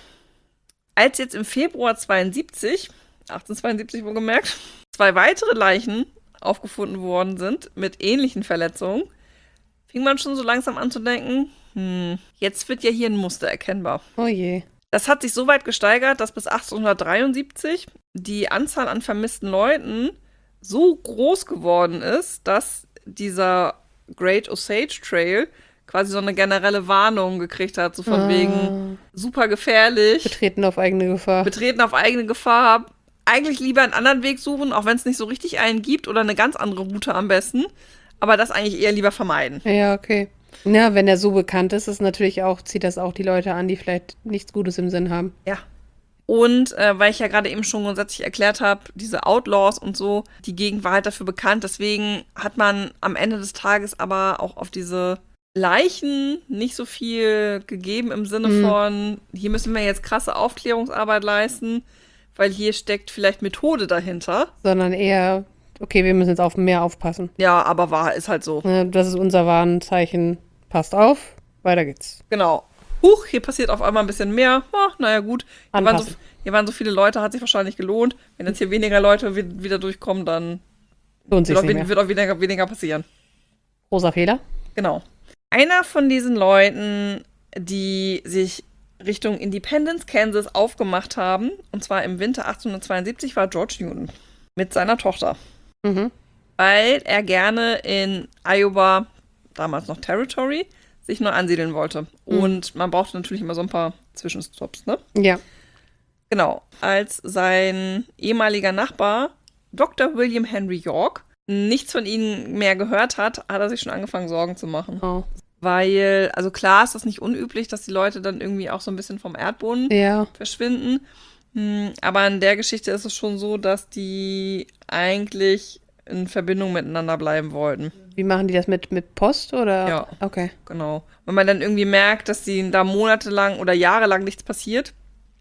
Als jetzt im Februar zweiundsiebzig, achtzehnhundertzweiundsiebzig wohlgemerkt, zwei weitere Leichen aufgefunden worden sind mit ähnlichen Verletzungen, fing man schon so langsam an zu denken, hm, jetzt wird ja hier ein Muster erkennbar. Oh je. Das hat sich so weit gesteigert, dass bis achtzehnhundertdreiundsiebzig die Anzahl an vermissten Leuten so groß geworden ist, dass dieser Great Osage Trail quasi so eine generelle Warnung gekriegt hat, so von Ah. wegen super gefährlich, Betreten auf eigene Gefahr. betreten auf eigene Gefahr, eigentlich lieber einen anderen Weg suchen, auch wenn es nicht so richtig einen gibt oder eine ganz andere Route am besten, aber das eigentlich eher lieber vermeiden. Ja, okay. Na, wenn er so bekannt ist, ist natürlich auch, zieht das auch die Leute an, die vielleicht nichts Gutes im Sinn haben. Ja. Und äh, weil ich ja gerade eben schon grundsätzlich erklärt habe, diese Outlaws und so, die Gegend war halt dafür bekannt. Deswegen hat man am Ende des Tages aber auch auf diese Leichen nicht so viel gegeben im Sinne Mhm. von, hier müssen wir jetzt krasse Aufklärungsarbeit leisten, weil hier steckt vielleicht Methode dahinter. Sondern eher, okay, wir müssen jetzt auf mehr aufpassen. Ja, aber wahr ist halt so. Ne, das ist unser Warnzeichen. Passt auf, weiter geht's. Genau. Huch, hier passiert auf einmal ein bisschen mehr. Ah, naja, gut. Hier waren, so, Anpassen. hier waren so viele Leute, hat sich wahrscheinlich gelohnt. Wenn jetzt hier weniger Leute wi- wieder durchkommen, dann Lohnt sich wird auch, nicht wen- mehr. wird auch weniger, weniger passieren. Großer Fehler. Genau. Einer von diesen Leuten, die sich Richtung Independence, Kansas aufgemacht haben, und zwar im Winter achtzehnhundertzweiundsiebzig, war George Newton mit seiner Tochter. Mhm. Weil er gerne in Iowa, damals noch Territory, sich neu ansiedeln wollte. Mhm. Und man brauchte natürlich immer so ein paar Zwischenstopps, ne? Ja. Genau, als sein ehemaliger Nachbar, Doktor William Henry York, nichts von ihnen mehr gehört hat, hat er sich schon angefangen, Sorgen zu machen. Oh. Weil, also klar ist das nicht unüblich, dass die Leute dann irgendwie auch so ein bisschen vom Erdboden Ja. verschwinden. Aber in der Geschichte ist es schon so, dass die eigentlich in Verbindung miteinander bleiben wollten. Wie machen die das mit, mit Post oder? Ja. Okay. Genau. Wenn man dann irgendwie merkt, dass die da monatelang oder jahrelang nichts passiert.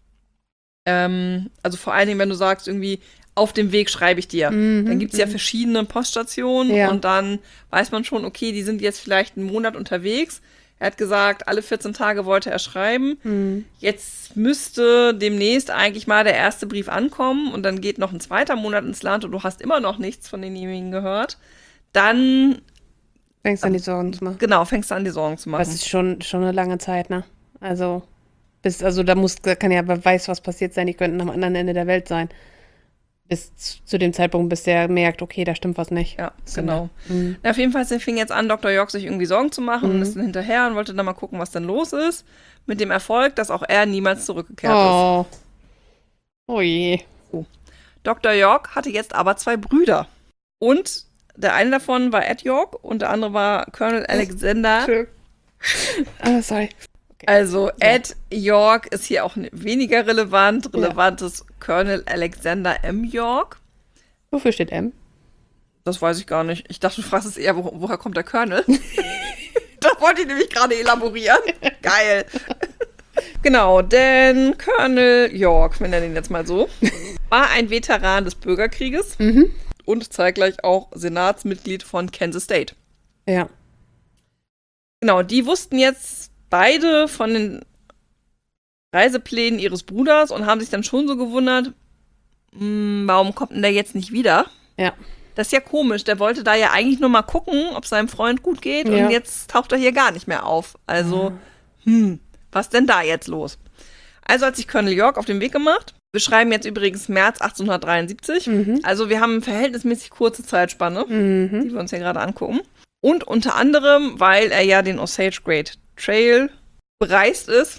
Ähm, also vor allen Dingen, wenn du sagst, irgendwie auf dem Weg schreibe ich dir. Mhm, Dann gibt es ja mhm. verschiedene Poststationen Ja. und dann weiß man schon, okay, die sind jetzt vielleicht einen Monat unterwegs. Er hat gesagt, alle vierzehn Tage wollte er schreiben. Mhm. Jetzt müsste demnächst eigentlich mal der erste Brief ankommen und dann geht noch ein zweiter Monat ins Land und du hast immer noch nichts von denjenigen gehört. Dann, Fängst an, die Sorgen zu machen. genau, fängst du an, die Sorgen zu machen. Das ist schon, schon eine lange Zeit, ne? Also, bis, also da muss, da kann ja, wer weiß, was passiert sein, die könnten am anderen Ende der Welt sein. Bis zu, zu dem Zeitpunkt, bis der merkt, okay, da stimmt was nicht. Ja, So, genau. Mhm. Na, auf jeden Fall fing jetzt an, Doktor York sich irgendwie Sorgen zu machen und Mhm. ist dann hinterher und wollte dann mal gucken, was denn los ist. Mit dem Erfolg, dass auch er niemals zurückgekehrt ist. Oh. Oh je. Doktor York hatte jetzt aber zwei Brüder. Und der eine davon war Ed York und der andere war Colonel Alexander. Ah, sorry. Also Ed York ist hier auch weniger relevant. Relevant ist Colonel Alexander M. York. Wofür steht M? Das weiß ich gar nicht. Ich dachte, du fragst es eher, wo, woher kommt der Colonel? Das wollte ich nämlich gerade elaborieren. Geil. Genau, denn Colonel York, wir nennen ihn jetzt mal so, war ein Veteran des Bürgerkrieges Mhm. und zeitgleich auch Senatsmitglied von Kansas State. Ja. Genau, die wussten jetzt beide von den Reiseplänen ihres Bruders und haben sich dann schon so gewundert, "Hm, warum kommt denn der jetzt nicht wieder? Ja. Das ist ja komisch, der wollte da ja eigentlich nur mal gucken, ob es seinem Freund gut geht Ja. und jetzt taucht er hier gar nicht mehr auf. Also, hm, was denn da jetzt los? Also hat sich Colonel York auf den Weg gemacht. Wir schreiben jetzt übrigens März achtzehnhundertdreiundsiebzig. Mhm. Also wir haben eine verhältnismäßig kurze Zeitspanne, Mhm. die wir uns hier gerade angucken. Und unter anderem, weil er ja den Osage Great Trail bereist ist,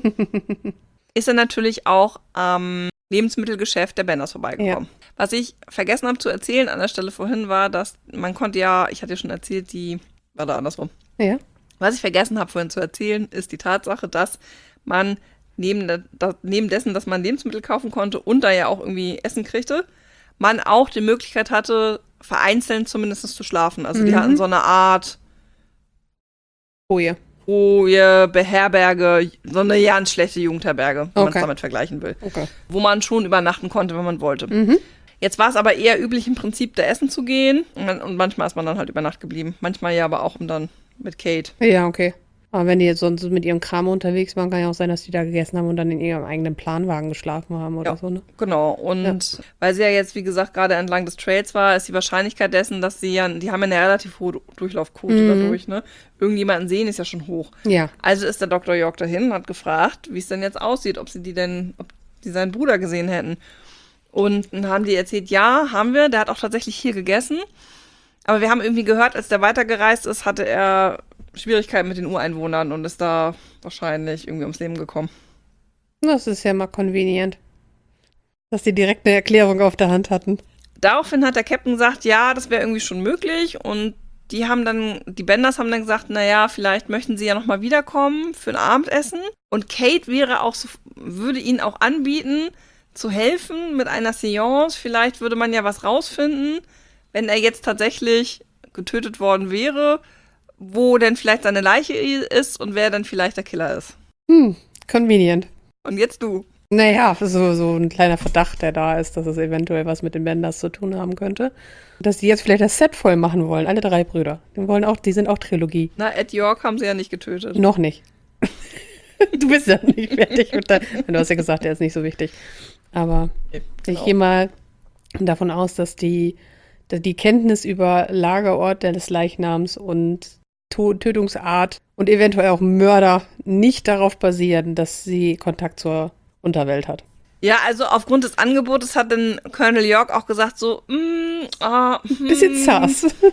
ist er natürlich auch am Lebensmittelgeschäft der Benders vorbeigekommen. Was ich vergessen habe zu erzählen an der Stelle vorhin war, dass man konnte ja, ich hatte ja schon erzählt, die, war da andersrum. Ja. Was ich vergessen habe vorhin zu erzählen, ist die Tatsache, dass man neben, der, da, neben dessen, dass man Lebensmittel kaufen konnte und da ja auch irgendwie Essen kriegte, man auch die Möglichkeit hatte, vereinzelt zumindest zu schlafen. Also die Mhm. hatten so eine Art Oh je. Koje, Beherberge, so eine ganz schlechte Jugendherberge, wenn man Okay. es damit vergleichen will. Okay. Wo man schon übernachten konnte, wenn man wollte. Mhm. Jetzt war es aber eher üblich, im Prinzip da essen zu gehen. Und, man, und manchmal ist man dann halt über Nacht geblieben. Manchmal ja aber auch um dann mit Kate. Ja, okay. Aber wenn die jetzt sonst mit ihrem Kram unterwegs waren, kann ja auch sein, dass die da gegessen haben und dann in ihrem eigenen Planwagen geschlafen haben oder Ja. so, ne? Genau. Und weil sie ja jetzt, wie gesagt, gerade entlang des Trails war, ist die Wahrscheinlichkeit dessen, dass sie ja, die haben ja eine relativ hohe Durchlaufquote Mhm. dadurch, ne? Irgendjemanden sehen ist ja schon hoch. Ja. Also ist der Doktor York dahin und hat gefragt, wie es denn jetzt aussieht, ob sie die denn, ob die seinen Bruder gesehen hätten. Und dann haben die erzählt, ja, haben wir, der hat auch tatsächlich hier gegessen. Aber wir haben irgendwie gehört, als der weitergereist ist, hatte er Schwierigkeiten mit den Ureinwohnern und ist da wahrscheinlich irgendwie ums Leben gekommen. Das ist ja mal convenient. Dass die direkt eine Erklärung auf der Hand hatten. Daraufhin hat der Captain gesagt, ja, das wäre irgendwie schon möglich. Und die haben dann, die Benders haben dann gesagt, naja, vielleicht möchten sie ja nochmal wiederkommen für ein Abendessen. Und Kate wäre auch so, würde ihnen auch anbieten, zu helfen mit einer Seance. Vielleicht würde man ja was rausfinden, wenn er jetzt tatsächlich getötet worden wäre, wo denn vielleicht seine Leiche ist und wer dann vielleicht der Killer ist. Hm, convenient. Und jetzt du. Naja, so, so ein kleiner Verdacht, der da ist, dass es eventuell was mit den Benders zu tun haben könnte. Dass die jetzt vielleicht das Set voll machen wollen, alle drei Brüder. Die wollen auch, die sind auch Trilogie. Na, Ed York haben sie ja nicht getötet. Noch nicht. Du bist ja nicht fertig mit der. Du hast ja gesagt, der ist nicht so wichtig. Aber Okay, ich genau. gehe mal davon aus, dass die, dass die Kenntnis über Lagerort des Leichnams und To- Tötungsart und eventuell auch Mörder nicht darauf basieren, dass sie Kontakt zur Unterwelt hat. Ja, also aufgrund des Angebotes hat dann Colonel York auch gesagt so, mm, ah, mm, Bisschen sass.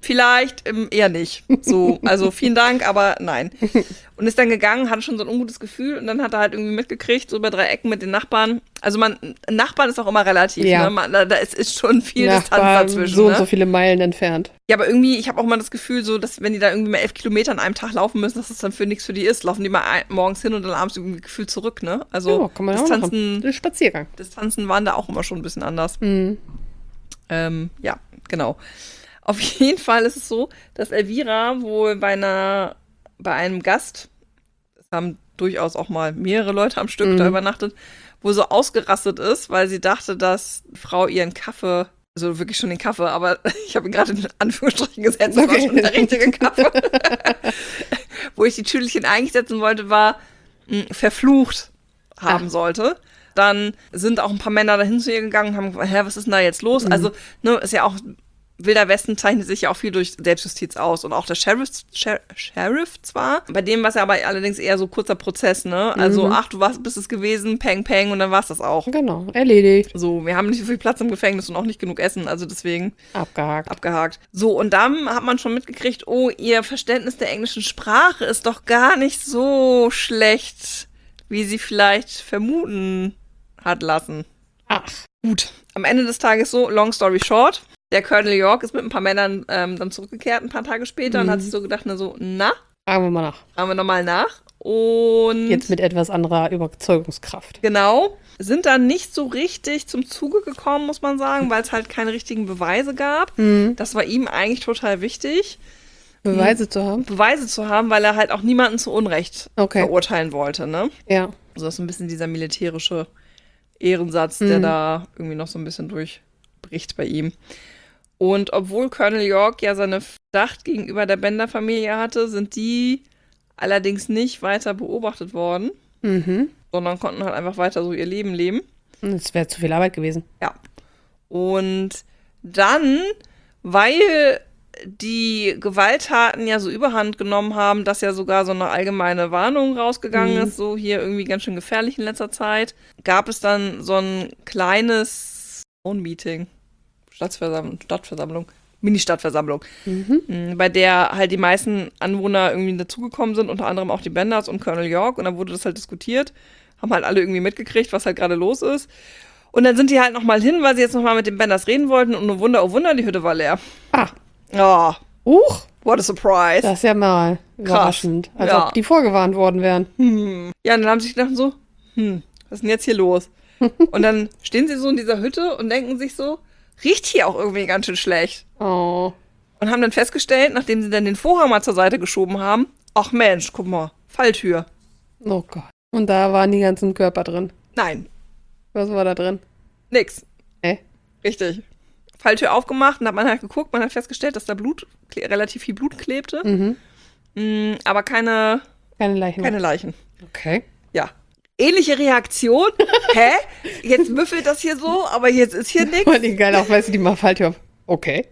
vielleicht ähm, eher nicht. So, also vielen Dank, aber nein. Und ist dann gegangen, hatte schon so ein ungutes Gefühl und dann hat er halt irgendwie mitgekriegt, so über drei Ecken mit den Nachbarn. Also man, Nachbarn ist auch immer relativ, Ja. ne? Man, da, da ist, ist schon viel Distanz Nachbarn dazwischen. so ne? und so viele Meilen entfernt. Ja, aber irgendwie, ich habe auch mal das Gefühl, so, dass wenn die da irgendwie mal elf Kilometer an einem Tag laufen müssen, dass das dann für nichts für die ist. Laufen die mal ein, morgens hin und dann abends irgendwie gefühlt zurück, ne? Also Ja, kann man ja auch Distanzen, machen. Spaziergang. Distanzen waren da auch immer schon ein bisschen anders. Mhm. Ähm, ja, genau. Auf jeden Fall ist es so, dass Elvira wohl bei einer, bei einem Gast, es haben durchaus auch mal mehrere Leute am Stück Mhm. da übernachtet, wohl so ausgerastet ist, weil sie dachte, dass die Frau ihren Kaffee, also wirklich schon den Kaffee, aber ich habe ihn gerade in Anführungsstrichen gesetzt, das war Okay. schon der richtige Kaffee. Wo ich die Tüdelchen eigentlich setzen wollte, war mh, verflucht haben Ah. sollte. Dann sind auch ein paar Männer dahin zu ihr gegangen und haben gefragt, hä, was ist denn da jetzt los? Mhm. Also, ne, ist ja auch, Wilder Westen zeichnet sich ja auch viel durch Selbstjustiz aus. Und auch der Sheriff, Sher Sheriff zwar, bei dem war es ja aber allerdings eher so kurzer Prozess, ne? Also, Mhm. ach, du warst, bist es gewesen, peng, peng, und dann war es das auch. Genau, erledigt. So, wir haben nicht so viel Platz im Gefängnis und auch nicht genug Essen, also deswegen Abgehakt. abgehakt. So, und dann hat man schon mitgekriegt, oh, ihr Verständnis der englischen Sprache ist doch gar nicht so schlecht, wie sie vielleicht vermuten hat lassen. Ach. Gut, am Ende des Tages so, long story short, der Colonel York ist mit ein paar Männern ähm, dann zurückgekehrt, ein paar Tage später, Mhm. und hat sich so gedacht, na so, na, Fragen wir mal nach. fragen wir nochmal nach. Und Jetzt mit etwas anderer Überzeugungskraft. genau, sind dann nicht so richtig zum Zuge gekommen, muss man sagen, weil es halt keine richtigen Beweise gab. Mhm. Das war ihm eigentlich total wichtig, Beweise zu haben? Beweise zu haben, weil er halt auch niemanden zu Unrecht Okay. verurteilen wollte, ne? Ja. Also das ist ein bisschen dieser militärische Ehrensatz, der Mhm. da irgendwie noch so ein bisschen durchbricht bei ihm. Und obwohl Colonel York ja seine Verdacht gegenüber der Bender-Familie hatte, sind die allerdings nicht weiter beobachtet worden, Mhm. sondern konnten halt einfach weiter so ihr Leben leben. Das wäre zu viel Arbeit gewesen. Ja. Und dann, weil die Gewalttaten ja so überhand genommen haben, dass ja sogar so eine allgemeine Warnung rausgegangen Mhm. ist, so hier irgendwie ganz schön gefährlich in letzter Zeit, gab es dann so ein kleines Own-Meeting, Stadtversammlung, Stadtversammlung, Mini-Stadtversammlung, Mhm. mh, bei der halt die meisten Anwohner irgendwie dazugekommen sind, unter anderem auch die Benders und Colonel York, und dann wurde das halt diskutiert, haben halt alle irgendwie mitgekriegt, was halt gerade los ist. Und dann sind die halt nochmal hin, weil sie jetzt nochmal mit den Benders reden wollten, und oh Wunder, oh Wunder, die Hütte war leer. Ah. Oh, Huch. what a surprise. Das ist ja mal überraschend. Als Ja. ob die vorgewarnt worden wären. Hm. Ja, und dann haben sie sich gedacht so, hm, was ist denn jetzt hier los? Und dann stehen sie so in dieser Hütte und denken sich so, riecht hier auch irgendwie ganz schön schlecht. Oh. Und haben dann festgestellt, nachdem sie dann den Vorhang mal zur Seite geschoben haben, ach Mensch, guck mal, Falltür. Oh Gott. Und da waren die ganzen Körper drin. Nein, Was war da drin? nix. Hä? Richtig. Falltür aufgemacht und hat man halt geguckt, man hat festgestellt, dass da Blut, kle- relativ viel Blut klebte, Mhm. mm, aber keine, Keine Leichen. keine Leichen. Okay. Ja. Ähnliche Reaktion. Hä? Jetzt müffelt das hier so, aber jetzt ist hier nichts. War die geil auch, weißt du, die mal Falltür auf. Okay.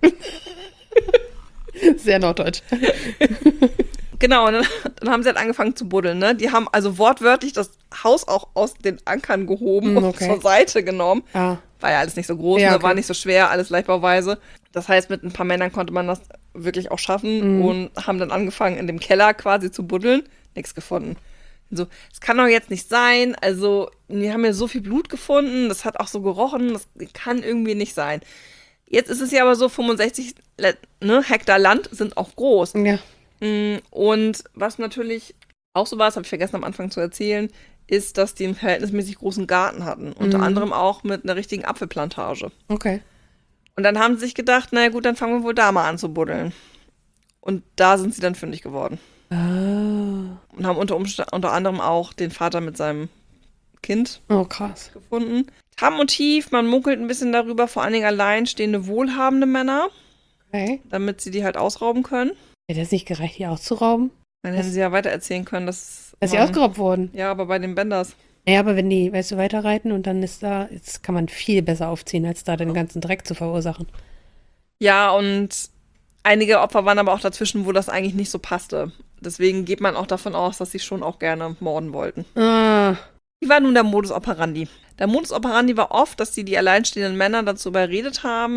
Sehr norddeutsch. Genau, und dann, dann haben sie halt angefangen zu buddeln, ne? Die haben also wortwörtlich das Haus auch aus den Ankern gehoben Mm, und okay. zur Seite genommen. Ah. War ja alles nicht so groß, Ja, ne? okay. War nicht so schwer, alles Leichtbauweise. Das heißt, mit ein paar Männern konnte man das wirklich auch schaffen Mhm. und haben dann angefangen, in dem Keller quasi zu buddeln. Nichts gefunden. So, es kann doch jetzt nicht sein. Also, wir haben ja so viel Blut gefunden, das hat auch so gerochen, das kann irgendwie nicht sein. Jetzt ist es ja aber so, fünfundsechzig Le- ne, Hektar Land sind auch groß. Ja. Mm, Und was natürlich auch so war, das habe ich vergessen am Anfang zu erzählen, ist, dass die einen verhältnismäßig großen Garten hatten. Unter Mhm. anderem auch mit einer richtigen Apfelplantage. Okay. Und dann haben sie sich gedacht, naja gut, dann fangen wir wohl da mal an zu buddeln. Und da sind sie dann fündig geworden. Ah. Und haben unter, Umsta- unter anderem auch den Vater mit seinem Kind Oh, krass. gefunden. Tarnmotiv, man munkelt ein bisschen darüber, vor allen Dingen alleinstehende, wohlhabende Männer, Okay. damit sie die halt ausrauben können. Hätte es nicht gereicht, die auszurauben? Dann hätten sie ja weiter erzählen können, dass... Ist sie man- ausgeraubt worden? Ja, aber bei den Benders. Ja, aber wenn die, weißt du, weiterreiten und dann ist da, jetzt kann man viel besser aufziehen, als da den ganzen Dreck zu verursachen. Ja, und einige Opfer waren aber auch dazwischen, wo das eigentlich nicht so passte. Deswegen geht man auch davon aus, dass sie schon auch gerne morden wollten. Ah. Wie war nun der Modus operandi? Der Modus operandi war oft, dass sie die alleinstehenden Männer dazu überredet haben,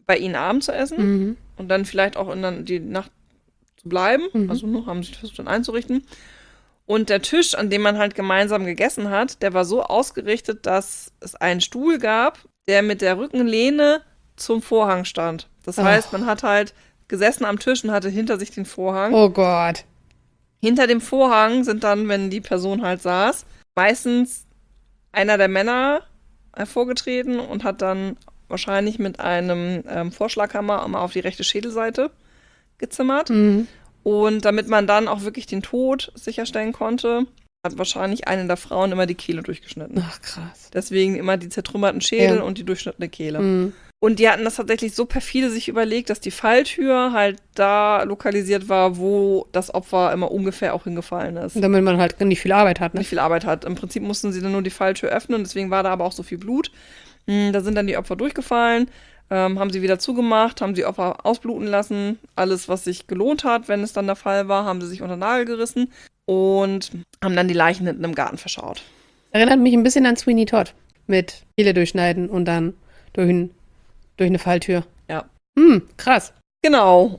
bei ihnen Abend zu essen Mhm. und dann vielleicht auch in der, die Nacht zu bleiben. Mhm. Also ne, haben sich versucht dann einzurichten. Und der Tisch, an dem man halt gemeinsam gegessen hat, der war so ausgerichtet, dass es einen Stuhl gab, der mit der Rückenlehne zum Vorhang stand. Das heißt, man hat halt gesessen am Tisch und hatte hinter sich den Vorhang. Oh Gott. Hinter dem Vorhang sind dann, wenn die Person halt saß, meistens einer der Männer hervorgetreten und hat dann wahrscheinlich mit einem ähm, Vorschlaghammer mal auf die rechte Schädelseite gezimmert. Mhm. Und damit man dann auch wirklich den Tod sicherstellen konnte, hat wahrscheinlich eine der Frauen immer die Kehle durchgeschnitten. Ach, krass. Deswegen immer die zertrümmerten Schädel Ja. und die durchschnittene Kehle. Mhm. Und die hatten das tatsächlich so perfide sich überlegt, dass die Falltür halt da lokalisiert war, wo das Opfer immer ungefähr auch hingefallen ist. Damit man halt nicht viel Arbeit hat, ne? Nicht viel Arbeit hat. Im Prinzip mussten sie dann nur die Falltür öffnen, deswegen war da aber auch so viel Blut. Mm, Da sind dann die Opfer durchgefallen, ähm, haben sie wieder zugemacht, haben die Opfer ausbluten lassen. Alles, was sich gelohnt hat, wenn es dann der Fall war, haben sie sich unter den Nagel gerissen und haben dann die Leichen hinten im Garten verscharrt. Erinnert mich ein bisschen an Sweeney Todd. Mit Kehle durchschneiden und dann durch, ein, durch eine Falltür. Ja. Hm, krass. Genau.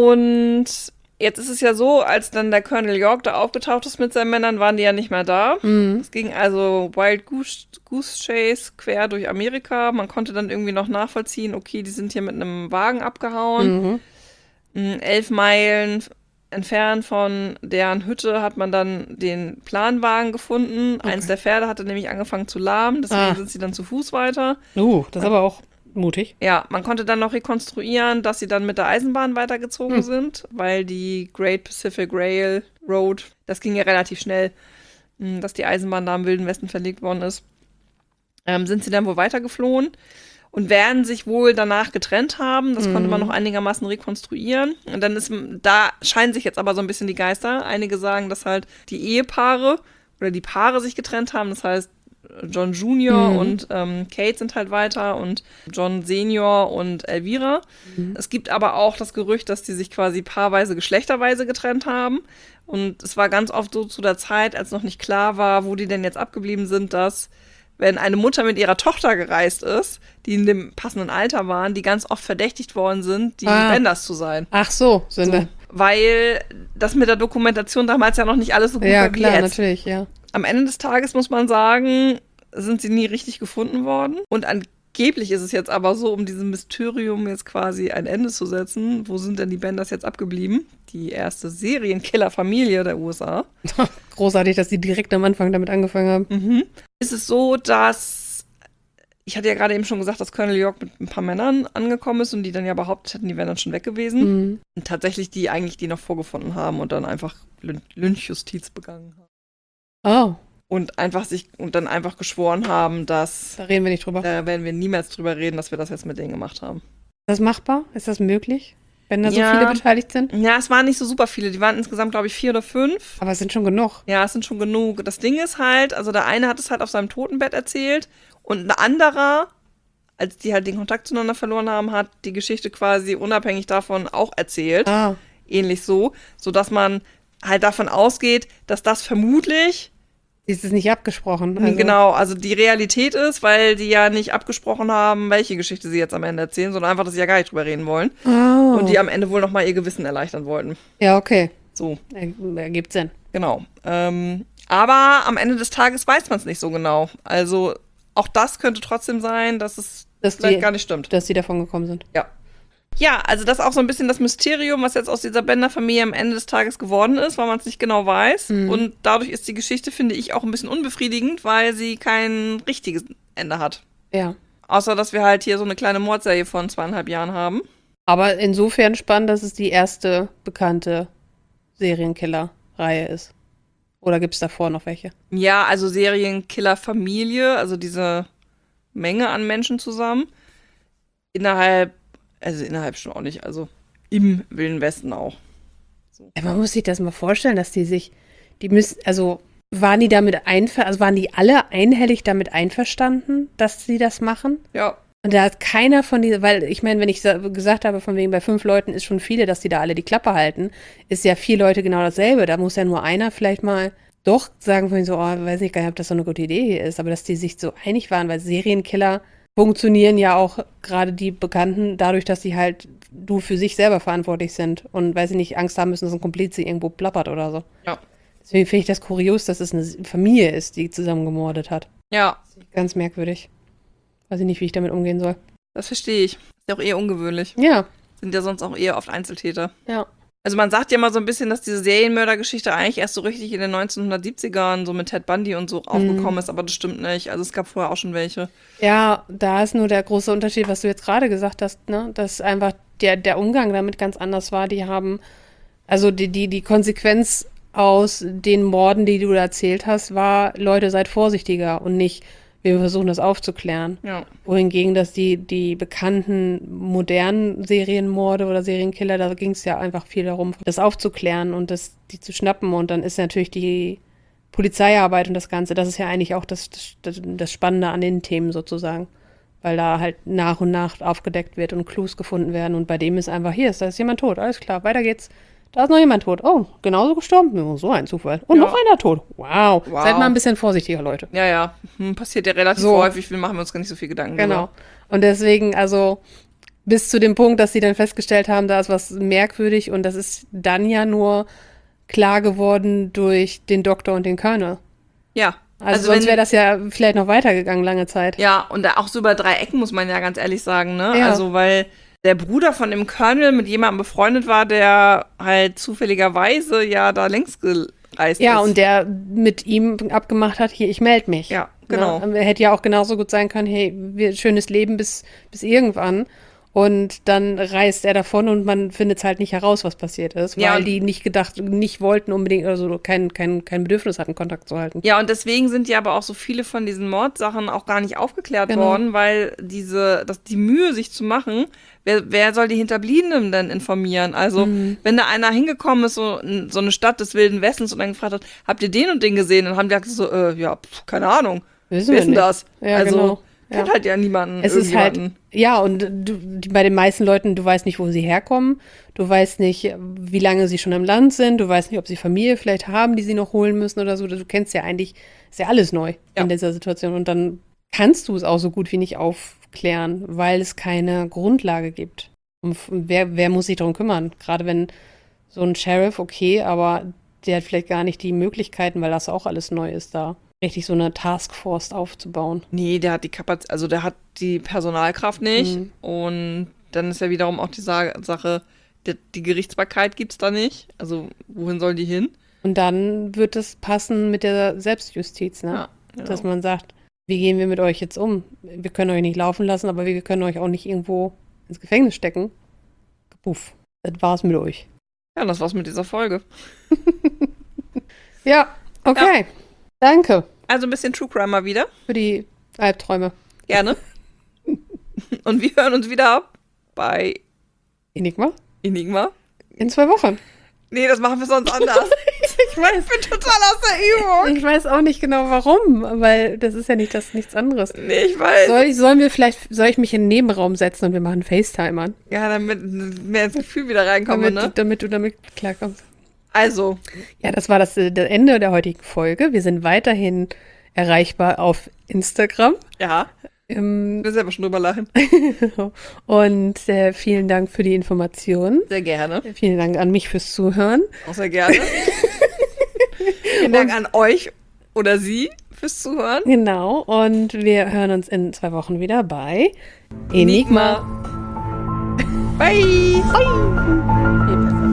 Und jetzt ist es ja so, als dann der Colonel York da aufgetaucht ist mit seinen Männern, waren die ja nicht mehr da. Mhm. Es ging also Wild Goose, Goose Chase quer durch Amerika. Man konnte dann irgendwie noch nachvollziehen, okay, die sind hier mit einem Wagen abgehauen. Mhm. Mm, Elf Meilen entfernt von deren Hütte hat man dann den Planwagen gefunden. Okay. Eins der Pferde hatte nämlich angefangen zu lahmen, deswegen Ah. sind sie dann zu Fuß weiter. Uh, das ist aber auch mutig. Ja, man konnte dann noch rekonstruieren, dass sie dann mit der Eisenbahn weitergezogen Hm. sind, weil die Great Pacific Rail Road, das ging ja relativ schnell, mh, dass die Eisenbahn da im Wilden Westen verlegt worden ist. Ähm, sind sie dann wohl weitergeflohen und werden sich wohl danach getrennt haben. Das konnte man noch einigermaßen rekonstruieren. Und dann ist, da scheinen sich jetzt aber so ein bisschen die Geister. Einige sagen, dass halt die Ehepaare oder die Paare sich getrennt haben. Das heißt, John Junior Mhm. und ähm, Kate sind halt weiter und John Senior und Elvira. Mhm. Es gibt aber auch das Gerücht, dass die sich quasi paarweise, geschlechterweise getrennt haben. Und es war ganz oft so zu der Zeit, als noch nicht klar war, wo die denn jetzt abgeblieben sind, dass wenn eine Mutter mit ihrer Tochter gereist ist, die in dem passenden Alter waren, die ganz oft verdächtigt worden sind, die Ah. Benders zu sein. Ach so, sind So, weil das mit der Dokumentation damals ja noch nicht alles so gut Ja, war wie klar, jetzt. natürlich, ja. Am Ende des Tages muss man sagen, sind sie nie richtig gefunden worden. Und angeblich ist es jetzt aber so, um diesem Mysterium jetzt quasi ein Ende zu setzen, wo sind denn die Benders jetzt abgeblieben? Die erste Serienkiller-Familie der U S A. Großartig, dass die direkt am Anfang damit angefangen haben. Mhm. Ist es so, dass, ich hatte ja gerade eben schon gesagt, dass Colonel York mit ein paar Männern angekommen ist und die dann ja behauptet hätten, die wären dann schon weg gewesen. Mhm. Und tatsächlich die eigentlich die noch vorgefunden haben und dann einfach Lyn- Lynchjustiz begangen haben. Oh, Und einfach sich, und dann einfach geschworen haben, dass, da reden wir nicht drüber. da werden wir niemals drüber reden, dass wir das jetzt mit denen gemacht haben. Ist das machbar? Ist das möglich? Wenn da so Ja. viele beteiligt sind? Ja, es waren nicht so super viele. Die waren insgesamt, glaube ich, vier oder fünf. Aber es sind schon genug. Ja, es sind schon genug. Das Ding ist halt, also der eine hat es halt auf seinem Totenbett erzählt und ein anderer, als die halt den Kontakt zueinander verloren haben, hat die Geschichte quasi unabhängig davon auch erzählt. Ah, Ähnlich so, sodass man halt davon ausgeht, dass das vermutlich, ist es nicht abgesprochen. Also, genau, also die Realität ist, weil die ja nicht abgesprochen haben, welche Geschichte sie jetzt am Ende erzählen, sondern einfach, dass sie ja gar nicht drüber reden wollen. Oh. Und die am Ende wohl nochmal ihr Gewissen erleichtern wollten. Ja, okay. So. Er- Ergibt Sinn. Genau. Ähm, aber am Ende des Tages weiß man es nicht so genau. Also auch das könnte trotzdem sein, dass es Dass vielleicht die- gar nicht stimmt. Dass die davon gekommen sind. Ja. Ja, also das ist auch so ein bisschen das Mysterium, was jetzt aus dieser Bender-Familie am Ende des Tages geworden ist, weil man es nicht genau weiß. Mhm. Und dadurch ist die Geschichte, finde ich, auch ein bisschen unbefriedigend, weil sie kein richtiges Ende hat. Ja. Außer, dass wir halt hier so eine kleine Mordserie von zweieinhalb Jahren haben. Aber insofern spannend, dass es die erste bekannte Serienkiller-Reihe ist. Oder gibt es davor noch welche? Ja, also Serienkiller-Familie, also diese Menge an Menschen zusammen. Innerhalb, also innerhalb schon auch nicht, also im Wilden Westen auch. So. Ja, man muss sich das mal vorstellen, dass die sich, die müssen, also waren die damit einver, also waren die alle einhellig damit einverstanden, dass sie das machen? Ja, Und da hat keiner von diesen, weil ich meine, wenn ich sa- gesagt habe, von wegen bei fünf Leuten ist schon viele, dass die da alle die Klappe halten, ist ja vier Leute genau dasselbe. Da muss ja nur einer vielleicht mal doch sagen, von so, oh, weiß nicht gar nicht, ob das so eine gute Idee hier ist, aber dass die sich so einig waren, weil Serienkiller funktionieren ja auch gerade die Bekannten dadurch, dass sie halt nur für sich selber verantwortlich sind und, weil sie nicht Angst haben müssen, dass ein Komplize irgendwo plappert oder so. Ja. Deswegen finde ich das kurios, dass es eine Familie ist, die zusammen gemordet hat. Ja. Ganz merkwürdig. Weiß ich nicht, wie ich damit umgehen soll. Das verstehe ich. Ist ja auch eher ungewöhnlich. Ja. Sind ja sonst auch eher oft Einzeltäter. Ja. Also man sagt ja mal so ein bisschen, dass diese Serienmördergeschichte eigentlich erst so richtig in den neunzehnhundertsiebzigern so mit Ted Bundy und so aufgekommen Mhm. ist, aber das stimmt nicht. Also es gab vorher auch schon welche. Ja, da ist nur der große Unterschied, was du jetzt gerade gesagt hast, ne? Dass einfach der, der Umgang damit ganz anders war. Die haben, also die, die, die Konsequenz aus den Morden, die du da erzählt hast, war, Leute, seid vorsichtiger und nicht, wir versuchen das aufzuklären. Ja. Wohingegen, dass die, die bekannten modernen Serienmorde oder Serienkiller, da ging es ja einfach viel darum, das aufzuklären und das, die zu schnappen. Und dann ist natürlich die Polizeiarbeit und das Ganze, das ist ja eigentlich auch das, das, das Spannende an den Themen sozusagen. Weil da halt nach und nach aufgedeckt wird und Clues gefunden werden. Und bei dem ist einfach, hier ist, da ist jemand tot, alles klar, weiter geht's. Da ist noch jemand tot. Oh, genauso gestorben. Oh, so ein Zufall. Und Ja. noch einer tot. Wow. Wow. Seid mal ein bisschen vorsichtiger, Leute. Ja, ja. Hm, passiert ja relativ So. häufig. Wir machen uns gar nicht so viel Gedanken Genau. drüber. Und deswegen, also bis zu dem Punkt, dass sie dann festgestellt haben, da ist was merkwürdig und das ist dann ja nur klar geworden durch den Doktor und den Colonel. Ja. Also, sonst wenn- wäre das ja vielleicht noch weitergegangen lange Zeit. Ja, und da auch so über drei Ecken, muss man ja ganz ehrlich sagen, ne? Ja. Also, weil der Bruder von dem Colonel mit jemandem befreundet war, der halt zufälligerweise ja da längst gereist Ja, ist. und der mit ihm abgemacht hat, hier, ich melde mich. Ja, genau. Ne? Hätte ja auch genauso gut sein können, hey, wir, schönes Leben bis, bis irgendwann. Und dann reist er davon und man findet es halt nicht heraus, was passiert ist, Ja, weil und- die nicht gedacht, nicht wollten unbedingt, also kein, kein, kein Bedürfnis hatten, Kontakt zu halten. Ja, und deswegen sind ja aber auch so viele von diesen Mordsachen auch gar nicht aufgeklärt Genau. worden, weil diese, das, die Mühe, sich zu machen, wer, wer soll die Hinterbliebenen denn informieren? Also, Mhm. wenn da einer hingekommen ist, so, in so eine Stadt des Wilden Westens und dann gefragt hat, habt ihr den und den gesehen? Dann haben die gesagt so, äh, ja, pf, keine Ahnung. Wissen Wer wir ist denn nicht. das? Ja, also, genau. kennt Ja. halt ja niemanden. Es ist halt, irgendjemanden. ja, und du, die, bei den meisten Leuten, du weißt nicht, wo sie herkommen, du weißt nicht, wie lange sie schon im Land sind, du weißt nicht, ob sie Familie vielleicht haben, die sie noch holen müssen oder so. Du kennst ja eigentlich, ist ja alles neu Ja. in dieser Situation. Und dann kannst du es auch so gut wie nicht aufklären, weil es keine Grundlage gibt. Und f- wer, wer muss sich darum kümmern? Gerade wenn so ein Sheriff, okay, aber der hat vielleicht gar nicht die Möglichkeiten, weil das auch alles neu ist, da richtig so eine Taskforce aufzubauen. Nee, der hat die Kapazität, also der hat die Personalkraft nicht. Mhm. Und dann ist ja wiederum auch die Sa Sache, die, die Gerichtsbarkeit gibt's da nicht. Also, wohin soll die hin? Und dann wird es passen mit der Selbstjustiz, ne? Ja, genau. Dass man sagt, wie gehen wir mit euch jetzt um? Wir können euch nicht laufen lassen, aber wir können euch auch nicht irgendwo ins Gefängnis stecken. Puff, das war's mit euch. Ja, das war's mit dieser Folge. Ja, okay. Danke Also ein bisschen True Crime mal wieder. für die Albträume. Gerne. Und wir hören uns wieder bei Enigma? Enigma. In zwei Wochen. Nee, das machen wir sonst anders. Ich weiß. Ich bin total aus der Übung. Ich weiß auch nicht genau warum, weil das ist ja nicht das nichts anderes. Nee, ich weiß. Soll ich, sollen wir vielleicht, soll ich mich in den Nebenraum setzen und wir machen FaceTime an? Ja, damit mehr ins Gefühl wieder reinkomme, Damit, ne? damit du damit klarkommst. Also, Ja, das war das, äh, das Ende der heutigen Folge. Wir sind weiterhin erreichbar auf Instagram. ja, Ähm, ich will selber schon drüber lachen. und äh, vielen Dank für die Informationen. Sehr gerne. Vielen Dank an mich fürs Zuhören. Auch sehr gerne. Vielen Dank an euch oder sie fürs Zuhören. Genau. Und wir hören uns in zwei Wochen wieder bei Enigma. Bye. Viel besser.